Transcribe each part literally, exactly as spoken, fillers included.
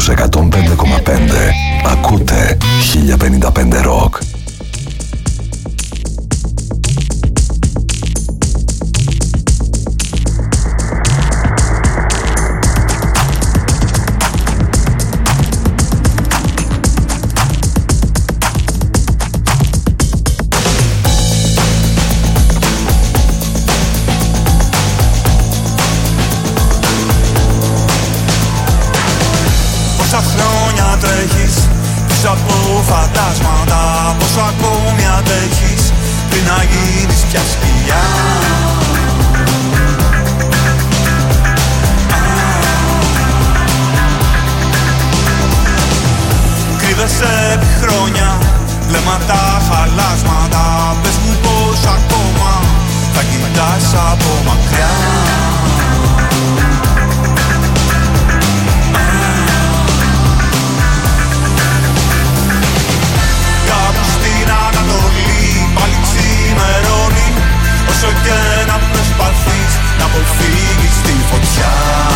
εκατόν πέντε κόμμα πέντε. Ακούτε χίλια πενήντα πέντε Rock. Φαντάσματα, πόσο ακόμη αντέχεις πριν να γίνεις πια σκυλιά. Κρύβεσαι επί χρόνια, βλέμματα χαλάσματα. Πες μου πως ακόμα θα κοιτάς από μακριά. Όσο και να προσπαθείς να αποφύγεις τη φωτιά.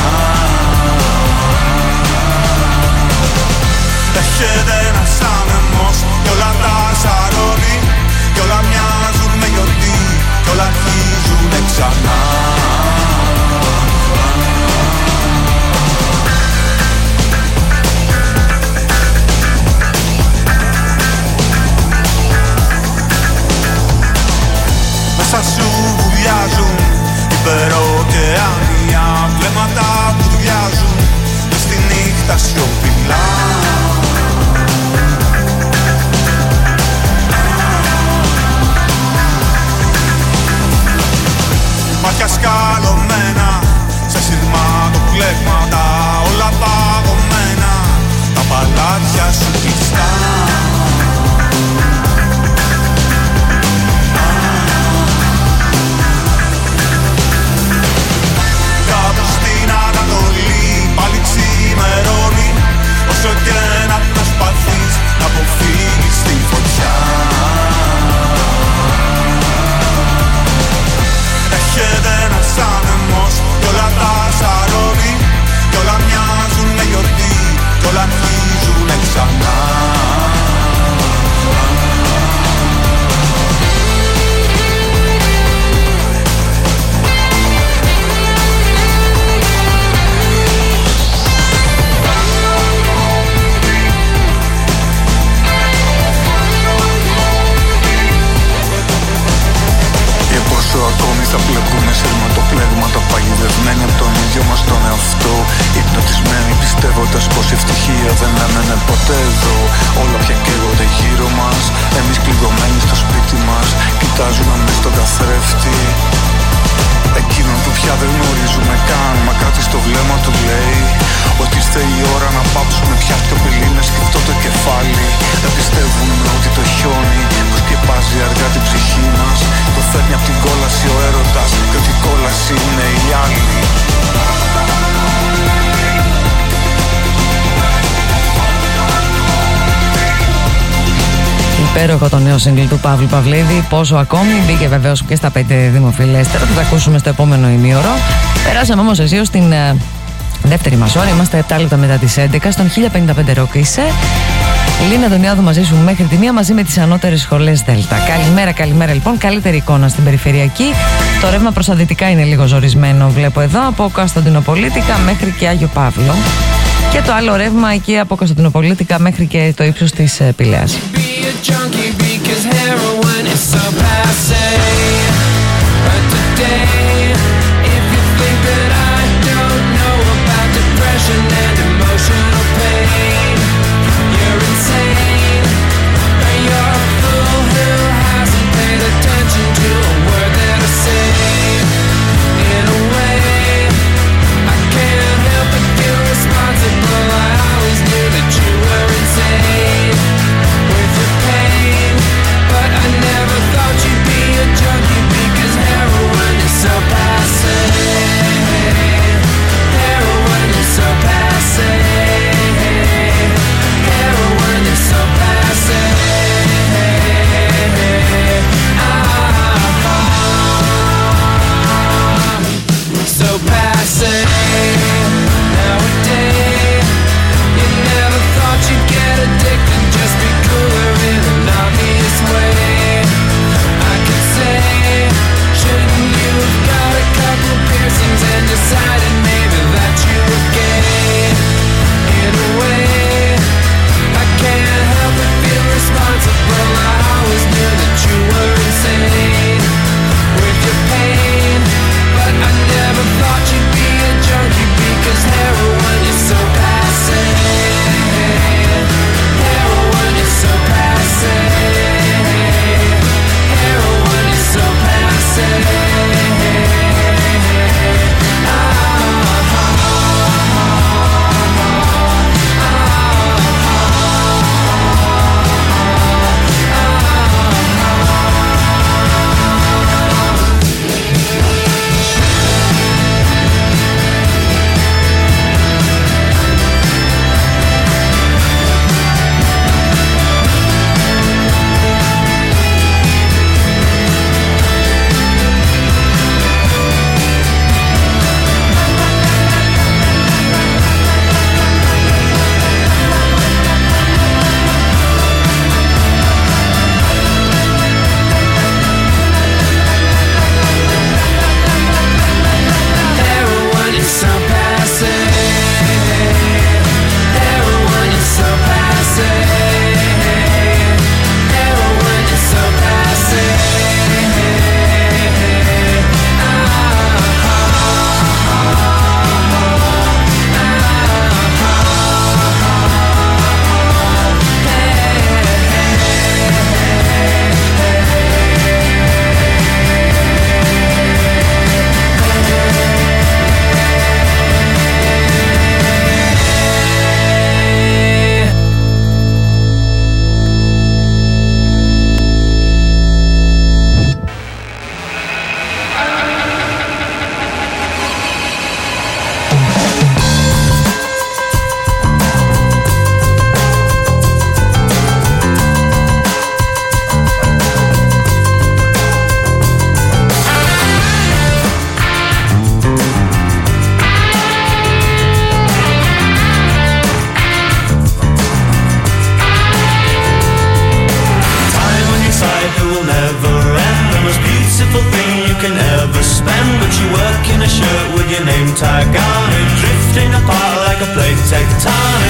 Έρχεται ένας άνεμος κι όλα τα σαρώνει. Κι όλα μοιάζουν με γιορτή κι όλα αρχίζουνε ξανά. Μέσα σου βουλιάζουν υπεροκεάνια βλέμματα που δουλειάζουν μες στη νύχτα σιωπηλά. Μάτια σκαλωμένα σε σειρματοπλέγματα, όλα παγωμένα, τα παλάτια σου κλειστά. Πάλι ξημερώνει, όσο και να προσπαθείς να αποφύγεις τη φωτιά. Έρχεται ένας άνεμος κι όλα τα σαρώνει. Κι όλα μοιάζουν με γιορτή κι όλα αρχίζουνε ξανά. Ακόμη θα πλεκούμε σε αιρματοπλέγματα, παγιδευμένοι από τον ίδιο μας τον εαυτό. Υπνοτισμένοι πιστεύοντας πως η ευτυχία δεν έμενε ποτέ εδώ. Όλα πια καίγονται γύρω μας, εμείς κλειδωμένοι στο σπίτι μας. Κοιτάζουμε μες στον καθρέφτη εκείνον που πια δεν γνωρίζουμε καν. Μα κάτι στο βλέμμα του λέει ότι ήρθε η ώρα να πάψουμε πια πιο πυλί με σκεφτό το κεφάλι. Δεν πιστεύουν ότι το χιόνι που σκεπάζει αργά την ψυχή μας το φέρνει απ' την κόλαση ο έρωτας και ότι η κόλαση είναι οι άλλοι. Υπέροχο το νέο σύγκλι του Παύλου Παυλίδη. Πόσο ακόμη, μπήκε βεβαίως και στα πέντε δημοφιλέστερα. Θα τα ακούσουμε στο επόμενο ημίωρο. Περάσαμε όμως αισίως στην uh, δεύτερη μας ώρα. Είμαστε επτά λεπτά μετά τις έντεκα στον χίλια πενήντα πέντε Rock είσαι. Λίνα Αντωνιάδου μαζί σου μέχρι τη μία μαζί με τις ανώτερες σχολές Δέλτα. Καλημέρα, καλημέρα λοιπόν. Καλύτερη εικόνα στην περιφερειακή. Το ρεύμα προς τα δυτικά είναι λίγο ζορισμένο, βλέπω εδώ, από Κωνσταντινοπολίτικα μέχρι και Άγιο Παύλο. Και το άλλο ρεύμα εκεί από Κωνσταντινοπολίτικα μέχρι και το ύψος της uh, Πηλαίας. But I never thought you'd be a junkie because heroin is so passe.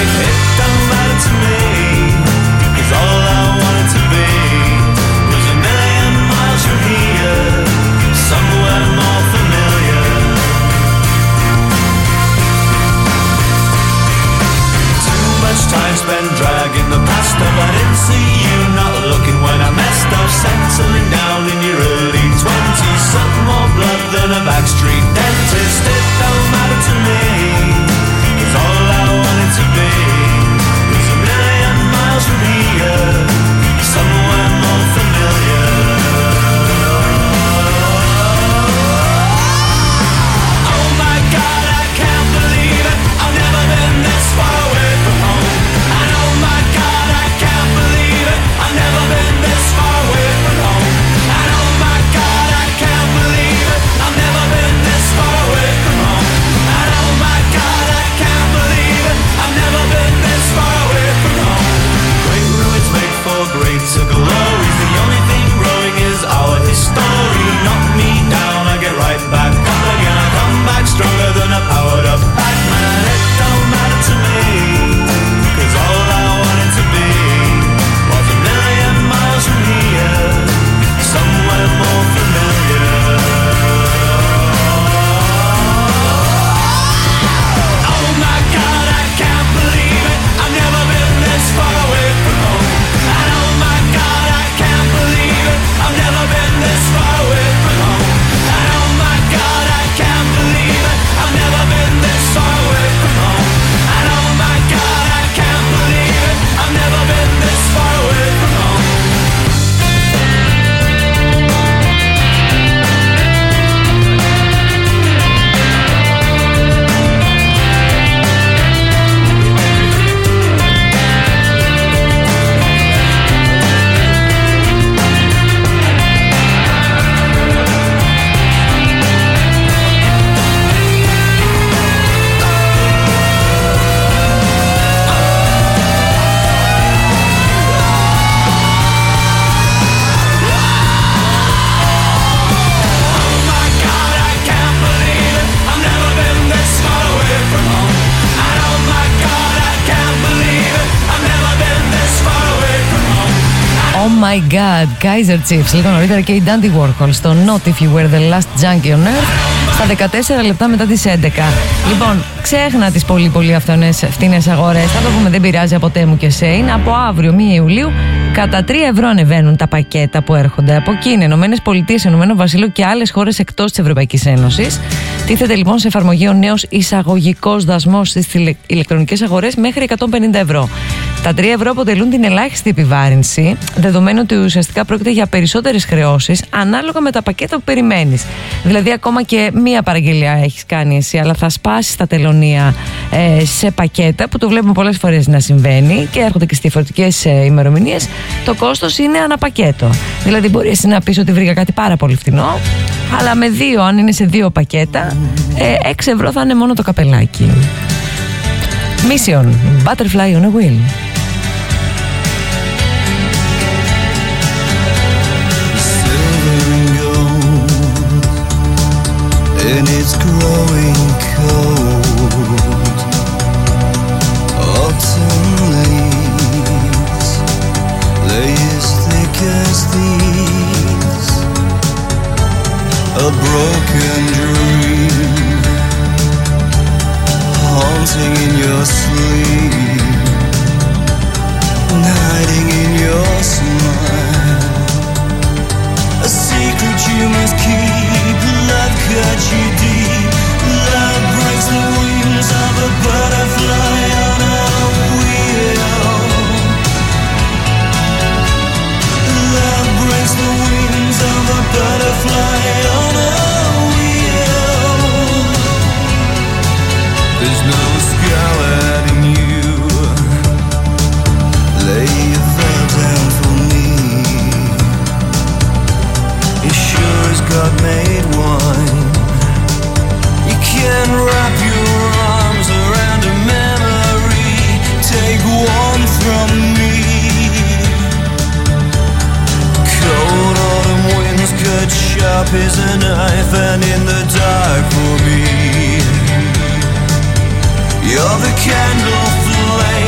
life, it don't matter to me, 'cause all I wanted to be was a million miles from here, somewhere more familiar. Too much time spent dragging the past up, I didn't see you not looking when I messed up, settling down in your early twenties, something more blood than a backstreet dentist. It don't matter to me, 'cause all I wanted to be was a million miles from here, somewhere more familiar. Oh my God, I can't believe it, I've never been this far away from home. And oh my God, I can't believe it, I've never been this far away from home. And oh my God, I can't believe it, I've never been this far away from home. And oh my God, I can't believe it, I've never been this far away from home. Great ruins make for greater glories, the only thing growing is our history. Knock me down, I get right back up again, I come back stronger than a powered up Batman. It don't matter to me, 'cause all I wanted to be was a million miles from here, somewhere more familiar. Oh my God, I can't believe it, I've never been this far away from home. And oh my God, I can't believe it, I've never been this far away from home. And oh my God, I can't believe it, I've never been this far away from home. And oh my God, I can't believe it, I've never been this far away from home. Oh my God, Kaiser Chiefs. Λίγο νωρίτερα και η Dandy Warhol στο Not If You Were The Last Junkie on Earth στα δεκατέσσερα λεπτά μετά τις έντεκα. Λοιπόν, ξέχνα τις πολύ πολύ φθηνές αγορές. Θα το πούμε, δεν πειράζει, από Τέμου και Σέιν. Από αύριο πρώτη Ιουλίου κατά τρία ευρώ ανεβαίνουν τα πακέτα που έρχονται από Κίνα, Ηνωμένες Πολιτείες, Ηνωμένο Βασίλειο και άλλες χώρες εκτός της Ευρωπαϊκής Ένωσης. Τίθεται λοιπόν σε εφαρμογή ο νέος εισαγωγικός δασμός στις ηλεκτρονικές αγορές μέχρι εκατόν πενήντα ευρώ. Τα τρία ευρώ αποτελούν την ελάχιστη επιβάρυνση, δεδομένου ότι ουσιαστικά πρόκειται για περισσότερες χρεώσεις ανάλογα με τα πακέτα που περιμένεις. Δηλαδή, ακόμα και μία παραγγελία έχεις κάνει εσύ, αλλά θα σπάσεις τα τελωνία ε, σε πακέτα, που το βλέπουμε πολλές φορές να συμβαίνει και έρχονται και στις διαφορετικές ε, ημερομηνίες. Το κόστος είναι αναπακέτο. Δηλαδή, μπορεί εσύ να πεις ότι βρήκα κάτι πάρα πολύ φθηνό, αλλά με δύο, αν είναι σε δύο πακέτα, ε, έξι ευρώ θα είναι μόνο το καπελάκι. Mission, Butterfly on a Wheel. And it's growing cold. Autumn leaves lay as thick as these. A broken dream haunting in your sleep, hiding in your smile. A secret you must keep. Love cut you deep. Love breaks the wings of a butterfly on a wheel. Love breaks the wings of a butterfly on a wheel. There's no scarlet in you. Lay your veil down for me. It sure as God made wine, you can wrap your arms around a memory. Take one from me. Cold autumn winds cut sharp as a knife, and in the dark for me, you're the candle flame.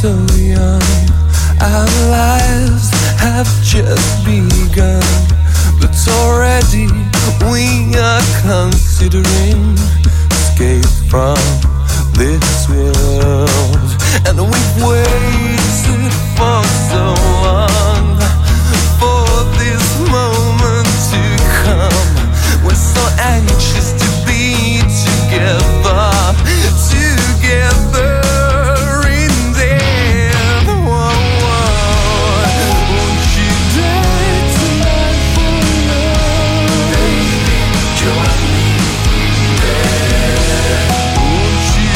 so young, our lives have just begun, but already we are considering escape from this world. And we've waited for so long for this moment to come. We're so anxious to be together, together in death. Whoa, whoa. Won't you die tonight for love? Baby, join me there. Won't you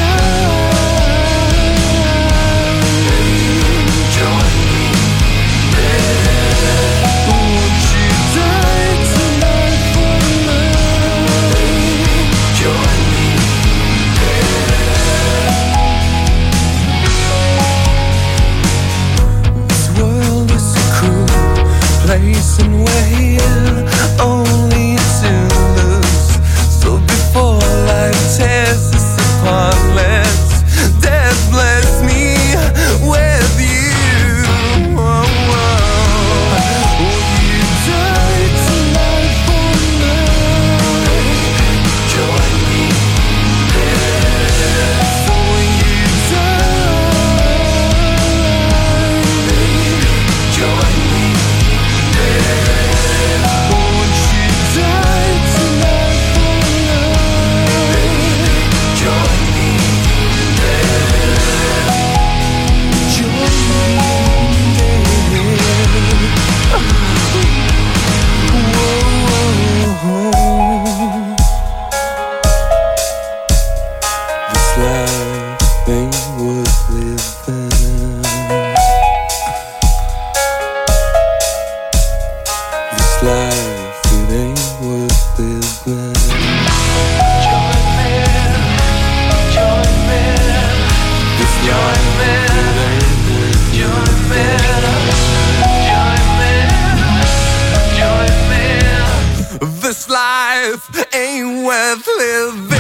die? Baby, join me there. Won't you die tonight for love? Baby, join me there. This world is a cruel place and we're here only to lose. So before life tears us apart, let's death bless me with you. Whoa, whoa. Will you die tonight for love? Join me there. So will you die? Join me there. Won't you die tonight for love? Join me there. Join me there. Whoa. This life ain't worth living. This life, it ain't worth living. Join me, join me. This life, it ain't worth living. Join me, join me. This life ain't worth living.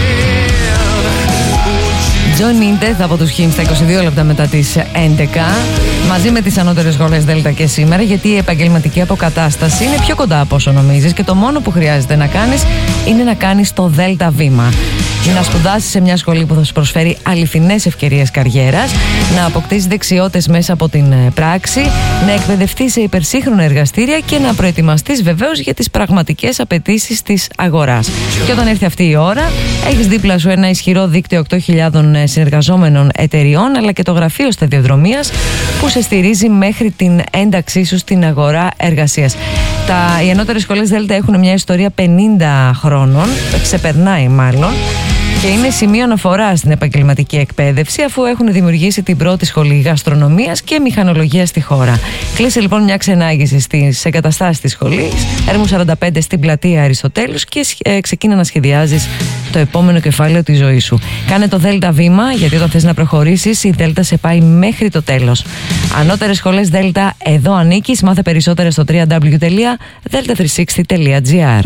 John Mintez από τους Χιμ στα είκοσι δύο λεπτά μετά τις έντεκα, μαζί με τις ανώτερες σχολές Δέλτα και σήμερα, γιατί η επαγγελματική αποκατάσταση είναι πιο κοντά από όσο νομίζεις και το μόνο που χρειάζεται να κάνεις είναι να κάνεις το Δέλτα βήμα. Να σπουδάσεις σε μια σχολή που θα σου προσφέρει αληθινές ευκαιρίες καριέρας, να αποκτήσεις δεξιότητες μέσα από την πράξη, να εκπαιδευτείς σε υπερσύγχρονα εργαστήρια και να προετοιμαστείς βεβαίως για τις πραγματικές απαιτήσεις της αγοράς. Και όταν έρθει αυτή η ώρα, έχεις δίπλα σου ένα ισχυρό δίκτυο οκτώ χιλιάδες συνεργαζόμενων εταιριών, αλλά και το γραφείο σταδιοδρομίας που σε στηρίζει μέχρι την ένταξή σου στην αγορά εργασίας. Τα, οι ανώτερες σχολές Δέλτα έχουν μια ιστορία πενήντα χρόνων, ξεπερνάει μάλλον, και είναι σημείο αναφορά στην επαγγελματική εκπαίδευση, αφού έχουν δημιουργήσει την πρώτη σχολή γαστρονομίας και μηχανολογίας στη χώρα. Κλείσε λοιπόν μια ξενάγηση στις εγκαταστάσεις της σχολής Έρμου σαράντα πέντε στην πλατεία Αριστοτέλους και ε, ξεκίνα να σχεδιάζεις το επόμενο κεφάλαιο της ζωής σου. Κάνε το Δέλτα βήμα, γιατί όταν θες να προχωρήσεις, η Δέλτα σε πάει μέχρι το τέλος. Ανώτερες σχολές Δέλτα, εδώ ανήκεις. Μάθε περισσότερα στο double-u double-u double-u τελεία delta τριακόσια εξήντα τελεία τζι άρ.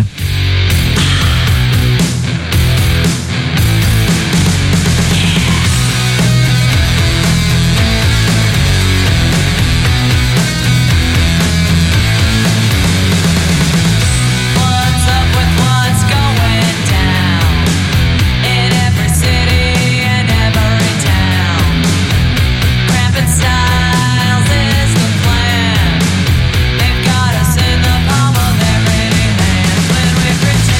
Styles is the plan. They've got us in the palm of their pretty hands when we pretend.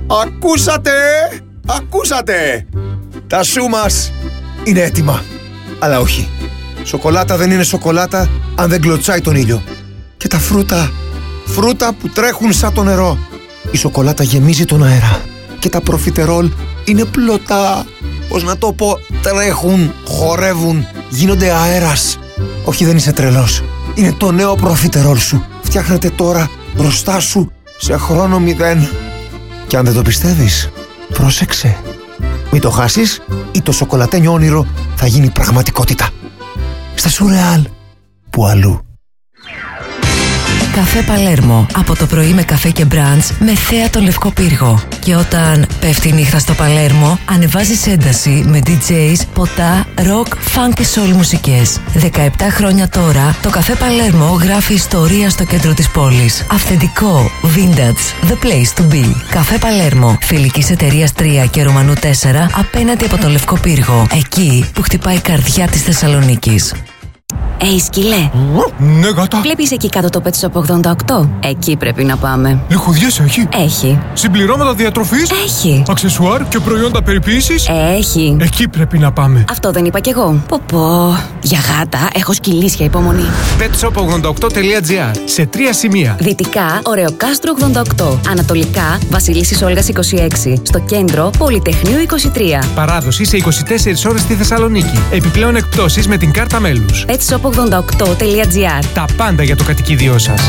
Ακούσατε! Ακούσατε! Τα σου μας είναι έτοιμα. Αλλά όχι. Σοκολάτα δεν είναι σοκολάτα αν δεν κλωτσάει τον ήλιο. Και τα φρούτα, φρούτα που τρέχουν σαν το νερό. Η σοκολάτα γεμίζει τον αέρα. Και τα προφιτερόλ είναι πλωτά. Πώς να το πω, τρέχουν, χορεύουν, γίνονται αέρας. Όχι, δεν είσαι τρελός. Είναι το νέο προφιτερόλ σου. Φτιάχνεται τώρα μπροστά σου σε χρόνο μηδέν. Και αν δεν το πιστεύεις, πρόσεξε. Μην το χάσεις ή το σοκολατένιο όνειρο θα γίνει πραγματικότητα. Στα Σουρεάλ, που αλλού. Καφέ Παλέρμο. Από το πρωί με καφέ και μπραντς με θέα το Λευκό Πύργο. Και όταν πέφτει η νύχτα στο Παλέρμο, ανεβάζεις ένταση με ντι τζέις, ποτά, ροκ, φανκ και σόλ μουσικές. δεκαεπτά χρόνια τώρα, το Καφέ Παλέρμο γράφει ιστορία στο κέντρο της πόλης. Αυθεντικό, vintage, the place to be. Καφέ Παλέρμο, φιλικής εταιρείας τρία και Ρουμανού τέσσερα, απέναντι από το Λευκό Πύργο. Εκεί που χτυπάει η καρδιά της Θεσσαλονίκης. Ει, σκυλέ. Ναι, γάτα. Βλέπεις εκεί κάτω το Pet Shop ογδόντα οκτώ? Εκεί πρέπει να πάμε. Λιχουδιές έχει. Έχει. Συμπληρώματα διατροφής. Έχει. Αξεσουάρ και προϊόντα περιποίησης. Έχει. Εκεί πρέπει να πάμε. Αυτό δεν είπα κι εγώ. Πω πω. Για γάτα έχω σκυλίσια υπομονή. πετ σοπ ογδόντα οκτώ τελεία τζι άρ. Σε τρία σημεία. Δυτικά, Ωρεοκάστρο ογδόντα οκτώ. Ανατολικά, Βασιλίσσης Όλγας είκοσι έξι. Στο κέντρο, Πολυτεχνείου είκοσι τρία. Παράδοση σε είκοσι τέσσερις ώρες στη Θεσσαλονίκη. Επιπλέον εκπτώσεις με την κάρτα μέλους. πετ σοπ ογδόντα οκτώ τελεία τζι άρ. Τα πάντα για το κατοικίδιό σας.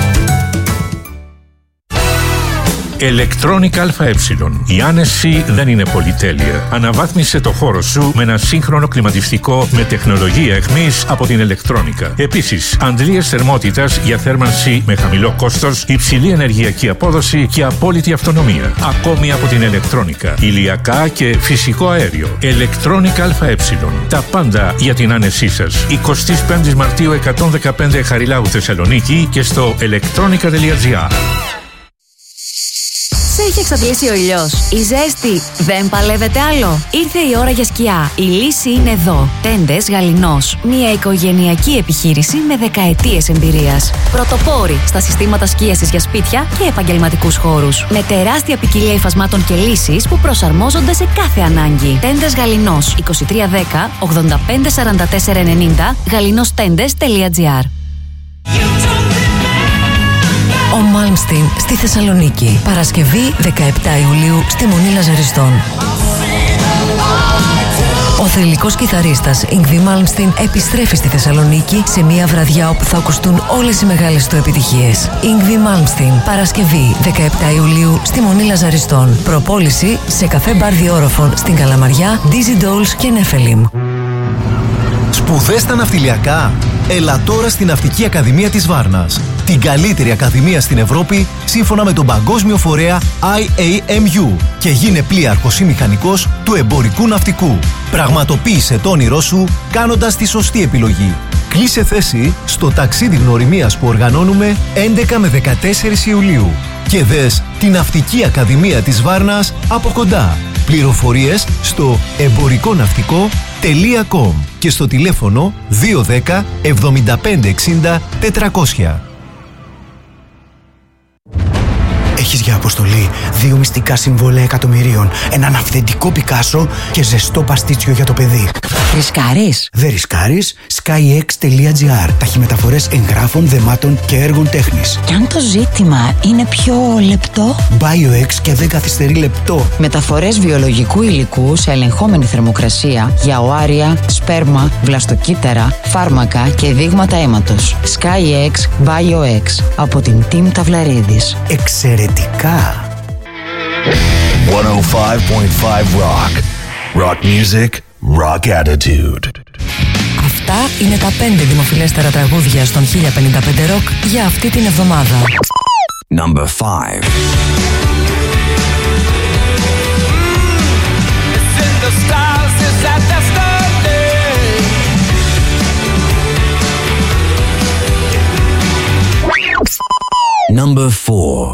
Electronic ΑΕ. Η άνεση δεν είναι πολυτέλεια. Αναβάθμισε το χώρο σου με ένα σύγχρονο κλιματιστικό με τεχνολογία εχμής από την Electronica. Επίσης, αντλίες θερμότητας για θέρμανση με χαμηλό κόστος, υψηλή ενεργειακή απόδοση και απόλυτη αυτονομία. Ακόμη από την Electronica. Ηλιακά και φυσικό αέριο. Electronic ΑΕ. Τα πάντα για την άνεσή σας. εικοστή πέμπτη Μαρτίου εκατόν δεκαπέντε Χαριλάου Θεσσαλονίκη και στο electronica τελεία τζι άρ. Σε έχει εξαντλήσει ο ήλιος. Η ζέστη δεν παλεύεται άλλο. Ήρθε η ώρα για σκιά. Η λύση είναι εδώ. Τέντες Γαληνός. Μια οικογενειακή επιχείρηση με δεκαετίες εμπειρίας. Πρωτοπόροι στα συστήματα σκίασης για σπίτια και επαγγελματικούς χώρους. Με τεράστια ποικιλία υφασμάτων και λύσεις που προσαρμόζονται σε κάθε ανάγκη. Τέντες Γαληνός. είκοσι τρία δέκα ογδόντα πέντε σαράντα τέσσερα ενενήντα γαληνόστέντες τελεία τζι άρ. Ο Μάλμστιν στη Θεσσαλονίκη. Παρασκευή δεκαεπτά Ιουλίου στη Μονή Λαζαριστών. Ο θρυλικός κιθαρίστας Yngwie Malmsteen επιστρέφει στη Θεσσαλονίκη σε μια βραδιά όπου θα ακουστούν όλες οι μεγάλες του επιτυχίες. Yngwie Malmsteen, Παρασκευή δεκαεπτά Ιουλίου στη Μονή Λαζαριστών. Προπόληση σε καφέ μπαρ Διόροφων στην Καλαμαριά, Dizzy Dolls και Νέφελιμ. Σπουδές στα ναυτιλιακά? Έλα τώρα στην Ναυτική Ακαδημία της Βάρνας. Την καλύτερη ακαδημία στην Ευρώπη σύμφωνα με τον παγκόσμιο φορέα άι έι εμ γιου και γίνε πλοίαρχος ή μηχανικός του εμπορικού ναυτικού. Πραγματοποίησε το όνειρό σου κάνοντας τη σωστή επιλογή. Κλείσε θέση στο ταξίδι γνωριμίας που οργανώνουμε έντεκα με δεκατέσσερις Ιουλίου και δες την Ναυτική Ακαδημία της Βάρνας από κοντά. Πληροφορίες στο εμπορικό ναυτικό τελεία κομ και στο τηλέφωνο δύο ένα μηδέν εβδομήντα πέντε εξήντα τετρακόσια. Έχεις για αποστολή δύο μυστικά συμβόλαια εκατομμυρίων, έναν αυθεντικό Πικάσο και ζεστό παστίτσιο για το παιδί. Ρισκάρεις? Δεν ρισκάρεις. skyx τελεία τζι άρ. Ταχυμεταφορές εγγράφων, δεμάτων και έργων τέχνης. Και αν το ζήτημα είναι πιο λεπτό? BioX και δεν καθυστερεί λεπτό. Μεταφορές βιολογικού υλικού σε ελεγχόμενη θερμοκρασία για οάρια, σπέρμα, βλαστοκύτταρα, φάρμακα και δείγματα αίματος. skyx BioX από την Team Ταυλαρίδης. Εξαιρετικά. εκατόν πέντε κόμμα πέντε Rock. Rock music, rock attitude. Αυτά είναι τα πέντε δημοφιλέστερα τραγούδια στον χίλια πενήντα πέντε Rock για αυτή την εβδομάδα. Number five. Number four.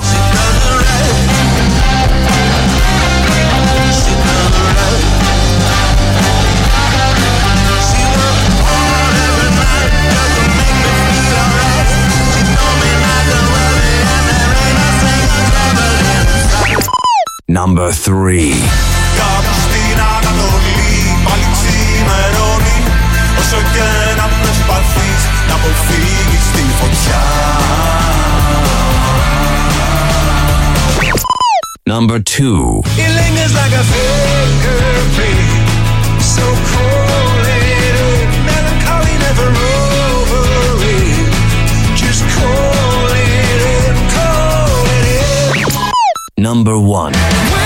Number three. Κάπου στην Ανατολή πάλι ξημερώνει. Όσο και να προσπαθείς να αποφύγεις τη φωτιά. Number two. It lingers like a flicker flame, so cold-headed, melancholy never over it. Just cold-headed, cold-headed. Number one.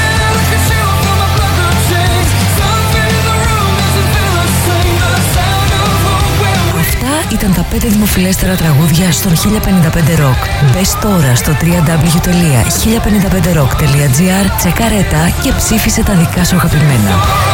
Ήταν τα πέντε δημοφιλέστερα τραγούδια στον χίλια πενήντα πέντε Rock. Μπες τώρα στο double-u double-u double-u τελεία χίλια πενήντα πέντε rock τελεία τζι άρ, τσεκάρε τα και ψήφισε τα δικά σου αγαπημένα.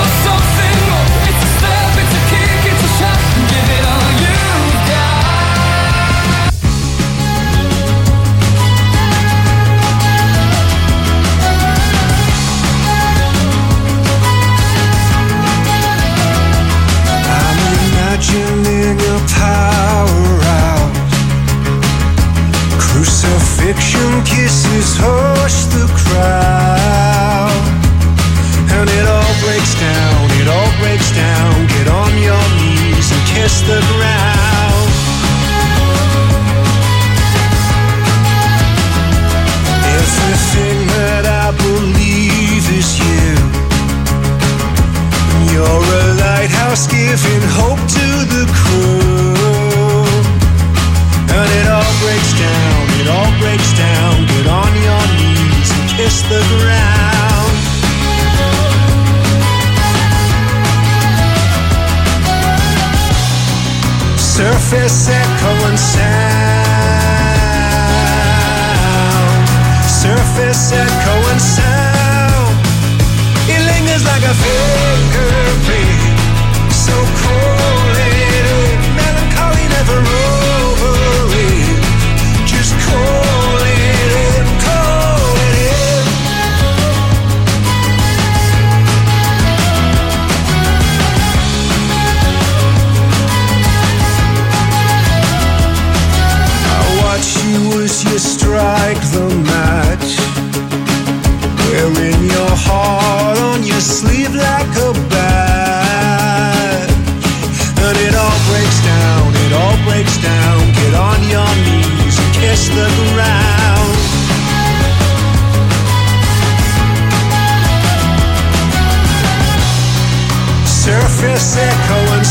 Crucifixion kisses hush the crowd, and it all breaks down, it all breaks down. Get on your knees and kiss the ground. Everything that I believe is you. You're a lighthouse giving hope to the crew, and it all breaks down, it all breaks down. Get on your knees and kiss the ground. Surface echo and sound. Surface echo and sound. It lingers like a fingerprint, so cold-headed, melancholy never over it. Just cold-headed, cold-headed. I watch you as you strike the match, wearing your heart on your sleeve like a badge. And it all breaks down, it all breaks down. Get on your knees and kiss the ground. Surface echo and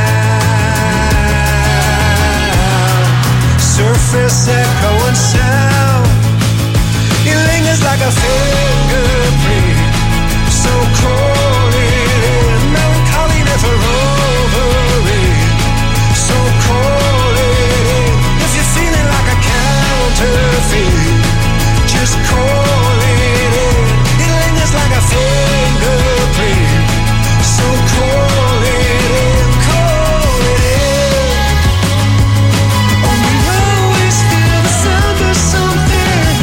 sound. Surface echo and sound. It lingers like a fingerprint, so cold-headed, melancholy never over it. So cold-headed, if you're feeling like a counterfeit, just cold-headed. It lingers like a fingerprint, so cold-headed, cold-headed. Oh, we always feel the sound of something.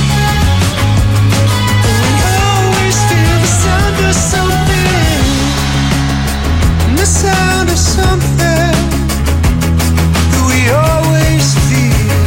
Oh, we always feel the sound of something. The sound of something that we always feel.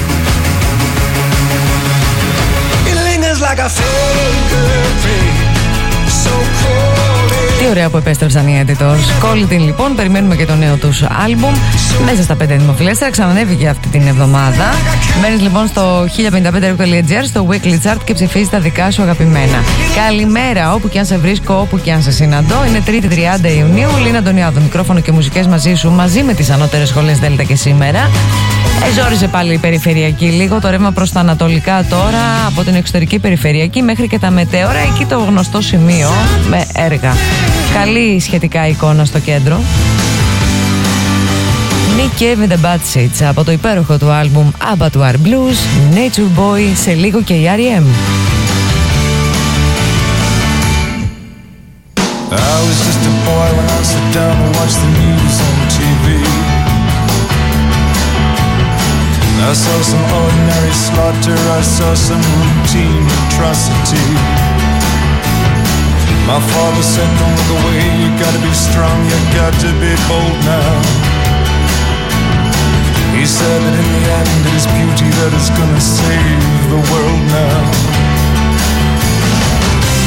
It lingers like a fingerprint, so cold. Τι ωραία που επέστρεψαν οι Editors. Colton λοιπόν, περιμένουμε και το νέο τους άλμπουμ μέσα στα πέντε δημοφιλέστερα. Ξανανέβηκε αυτή την εβδομάδα. Μένεις λοιπόν στο χίλια πενήντα πέντε rock τελεία τζι άρ, στο Weekly Chart και ψηφίζεις τα δικά σου αγαπημένα. Καλημέρα, όπου και αν σε βρίσκω, όπου και αν σε συναντώ. Είναι Τρίτη τριάντα Ιουνίου. Λίνα Αντωνιάδου, μικρόφωνο και μουσικές μαζί σου, μαζί με τις ανώτερες σχολές Δέλτα και σήμερα. Εζόριζε πάλι η περιφερειακή λίγο, το ρεύμα προς τα ανατολικά τώρα, από την εξωτερική περιφερειακή μέχρι και τα μετέωρα, εκεί το γνωστό σημείο με έργα. Καλή σχετικά εικόνα στο κέντρο. Nick Cave and the Bad Seeds από το υπέροχο του άλμπουμ Abattoir Blues, Nature Boy, σε λίγο και η αρ ι εμ. I was just a boy when I sat down to watch the news on τι βι. I saw some ordinary slaughter, I saw some routine atrocity. My father said, don't look away, you gotta be strong, you got to be bold now. He said that in the end it is beauty that is gonna save the world now.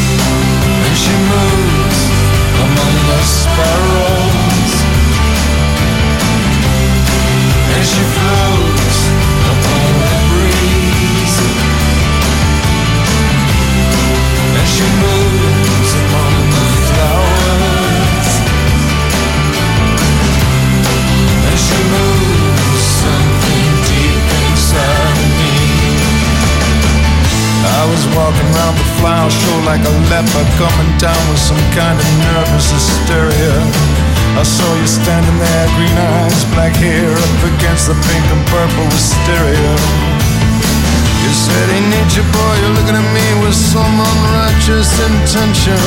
lap by coming down with some kind of nervous hysteria. I saw you standing there, green eyes, black hair, up against the pink and purple wisteria. You said, hey nature boy, you're looking at me with some unrighteous intention.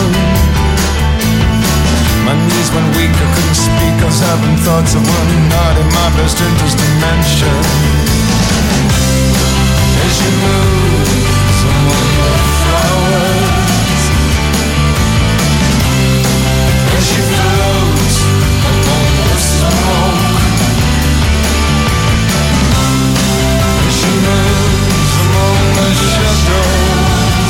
My knees went weak, I couldn't speak, I was having thoughts that were not in my best interest to mention. As you move among the flowers, as you float among the smoke, as you move among the shadows,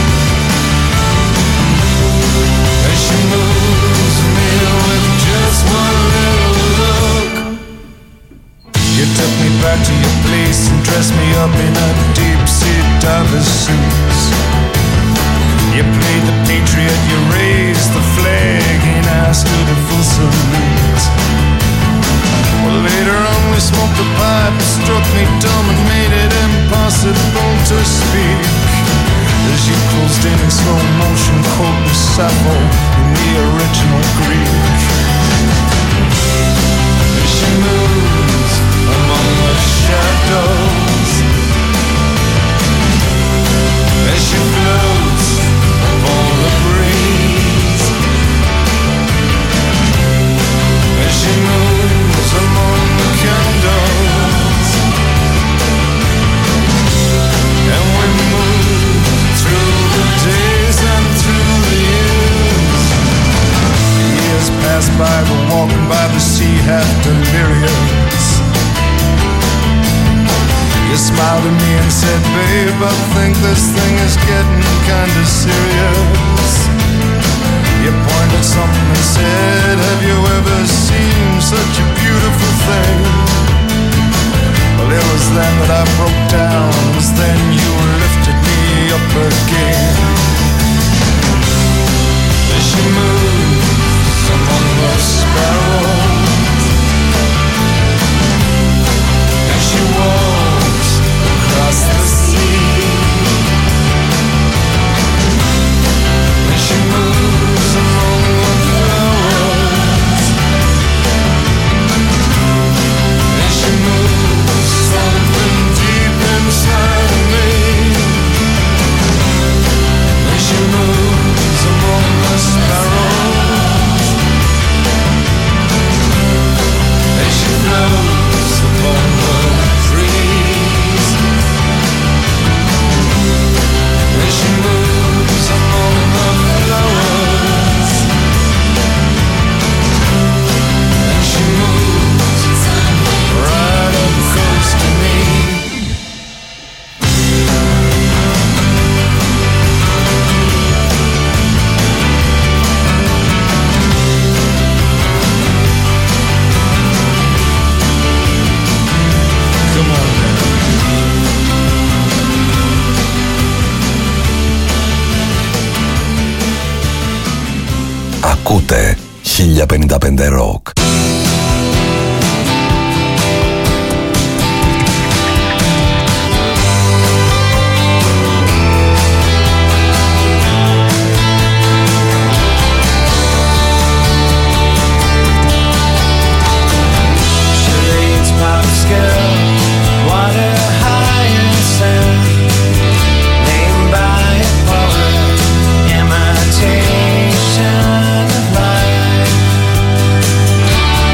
as you move me with just one little look. You took me back to your place and dressed me up in a deep-sea diver suit. You played the patriot, you raised the flag, and I stood a full salute. Well, later on we smoked a pipe, struck me dumb and made it impossible to speak. As you closed in in slow motion, quote the Sappho in the original Greek. As she moves among the shadows, as she floats upon the breeze, as she moves among the candles, and we move through the days and through the years. The years pass by, we're walking by the sea, half delirious. You smiled at me and said, babe, I think this thing is getting kinda serious. You pointed something and said, have you ever seen such a beautiful thing? Well, it was then that I broke down, it was then you lifted me up again. As she moves among the sparrows, as she walks across the sea, as she moves among the flowers, as she moves something deep inside of me, as she moves among the sparrows, as she floats upon the breeze, as she moves among the flowers, as she moves right up close to me. Come on now. Ακούτε χίλια πενήντα πέντε Rock. Charades, pop scale, water high and sand, named by a poet, imitation of life.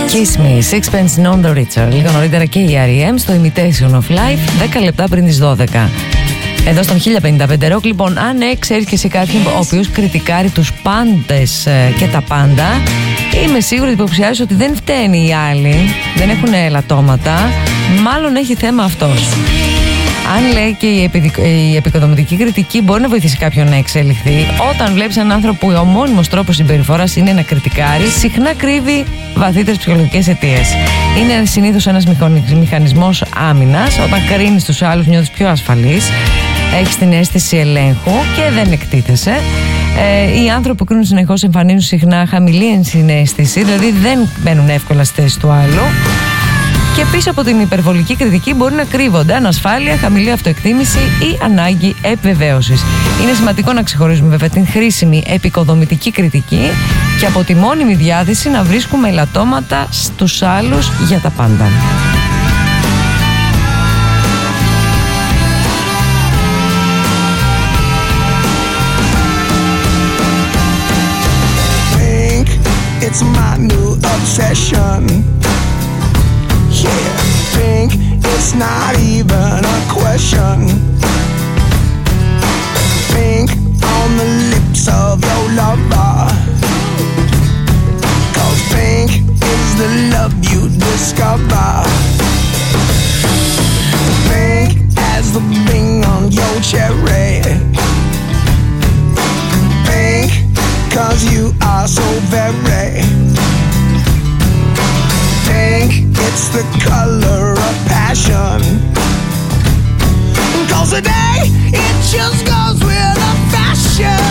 Kiss Me, Sixpence None the Richer. Λίγο νωρίτερα και η αρ ι εμ στο Imitation of Life, δέκα λεπτά πριν τις δώδεκα. Εδώ στον χίλια πενήντα πέντε Rock, λοιπόν, αν ε, ξέρεις και εσύ κάποιον ο οποίος κριτικάρει τους πάντες ε, και τα πάντα, είμαι σίγουρη ότι υποψιάζεις ότι δεν φταίνει οι άλλοι, δεν έχουν ελαττώματα, μάλλον έχει θέμα αυτός. Αν λέει και η, επιδικ... η επικοδομητική κριτική μπορεί να βοηθήσει κάποιον να εξελιχθεί, όταν βλέπεις έναν άνθρωπο που ο μόνιμος τρόπος συμπεριφοράς είναι να κριτικάρει, συχνά κρύβει βαθύτερες ψυχολογικές αιτίες. Είναι συνήθως ένας μηχανισμός άμυνας. Όταν κρίνεις τους άλλους νιώθεις πιο ασφαλής, έχεις την αίσθηση ελέγχου και δεν εκτίθεσαι. Ε, οι άνθρωποι που κρίνουν συνεχώς εμφανίζουν συχνά χαμηλή ενσυναίσθηση, δηλαδή δεν μπαίνουν εύκολα στη θέση του άλλου. Και πίσω από την υπερβολική κριτική μπορεί να κρύβονται ανασφάλεια, χαμηλή αυτοεκτίμηση ή ανάγκη επιβεβαίωσης. Είναι σημαντικό να ξεχωρίζουμε βέβαια την χρήσιμη επικοδομητική κριτική και από τη μόνιμη διάθεση να βρίσκουμε ελαττώματα στους άλλους για τα πάντα. It's my new obsession. Yeah, think it's not even a question. Think on the lips of your lover. Cause think is the love you discover. Think as the bing on your cherry. Think cause you are so very. Think it's the color of passion. Cause today it just goes with the fashion.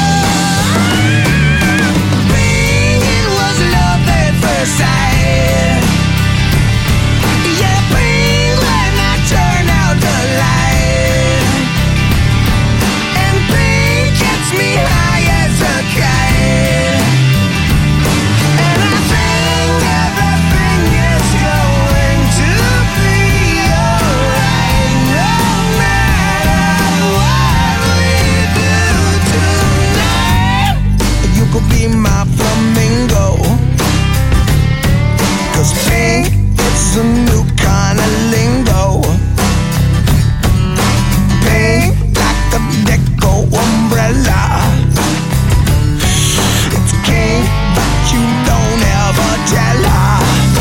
Think it was love at first sight. Yeah, think when I turn out the light. And think gets me high as a kite. And I think everything is going to be alright, no matter what we do tonight. You could be my flamingo, cause pink is a new kind of lingo. Pink like a deco umbrella. It's king, but you don't ever tell her.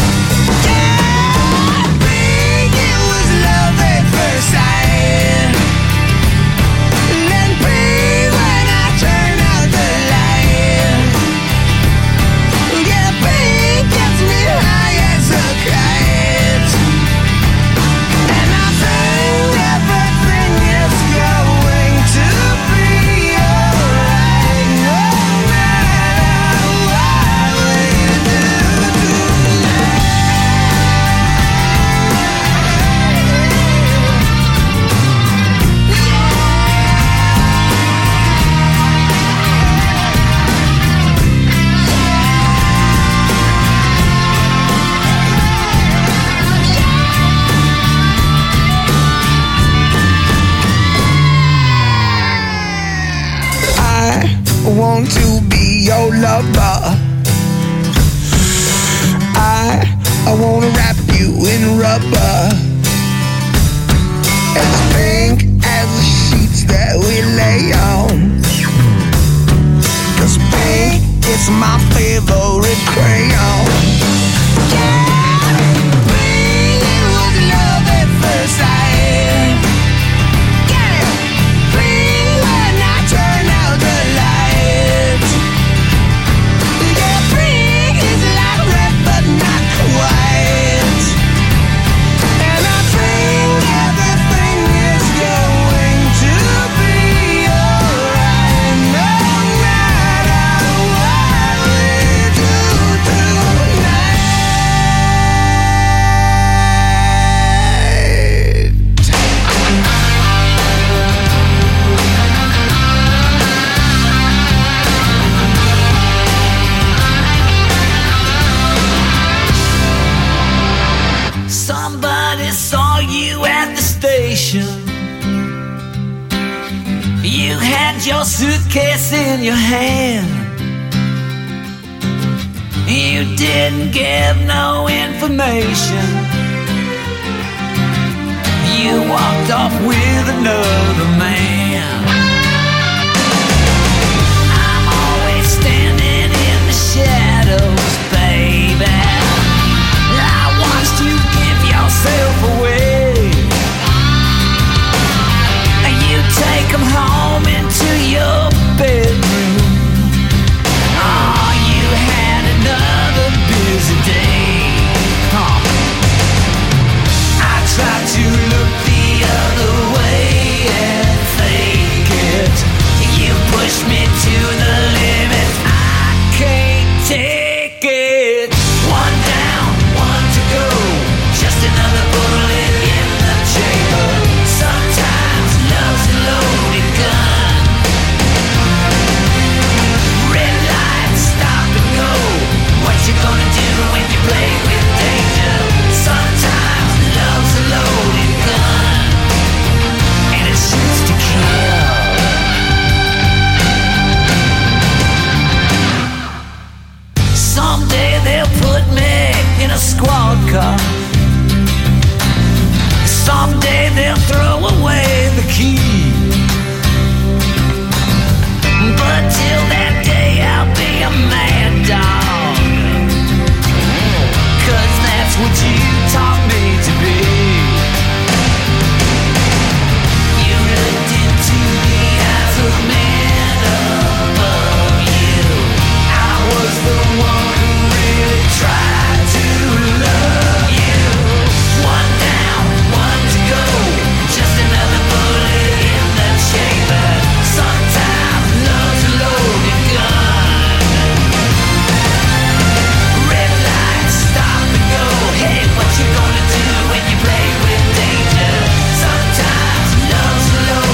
Yeah, pink, it was love at first sight. Then pink when I turn out the light. Yeah, pink gets me high as a kite. And I think everything is going to be alright, no matter what we do tonight. I want to be your lover. I I want to wrap you in rubber, as pink as the sheets that we lay on. Cause pink is my favorite crayon. Yeah, pink, it was love at first sight. Yeah, pink when I turn out the lights. Yeah, pink is like red but not quite. And I think everything is going to be alright, no matter what we do tonight. Somebody saw you at the station. You had your suitcase in your hand. You didn't give no information. You walked off with another man.